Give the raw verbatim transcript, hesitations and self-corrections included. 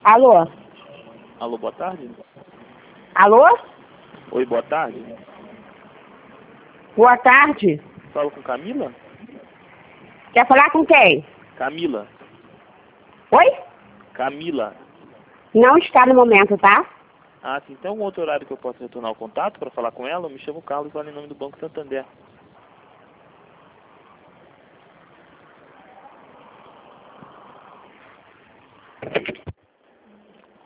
Alô? Alô, boa tarde. Alô? Oi, boa tarde. Boa tarde. Falo com Camila? Quer falar com quem? Camila. Oi? Camila. Não está no momento, tá? Ah, sim. Tem algum outro horário que eu possa retornar o contato para falar com ela? Eu me chamo Carlos e falo em nome do Banco Santander.